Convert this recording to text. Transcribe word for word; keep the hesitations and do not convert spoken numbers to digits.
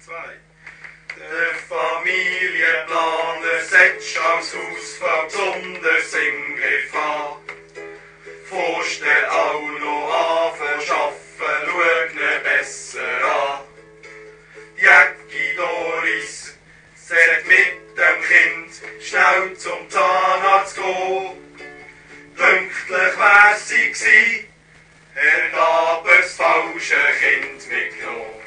zwei. Der Familienplaner setzt als Hausfrau besonders in Gefahr. Vorstell auch noch anfangen schaffen, schau ne besser an. Die Jäcki Doris sagt mit dem Kind schnell zum Zahnarzt gehen. Pünktlich wär sie gsi, er gab das falsche Kind mitgenommen.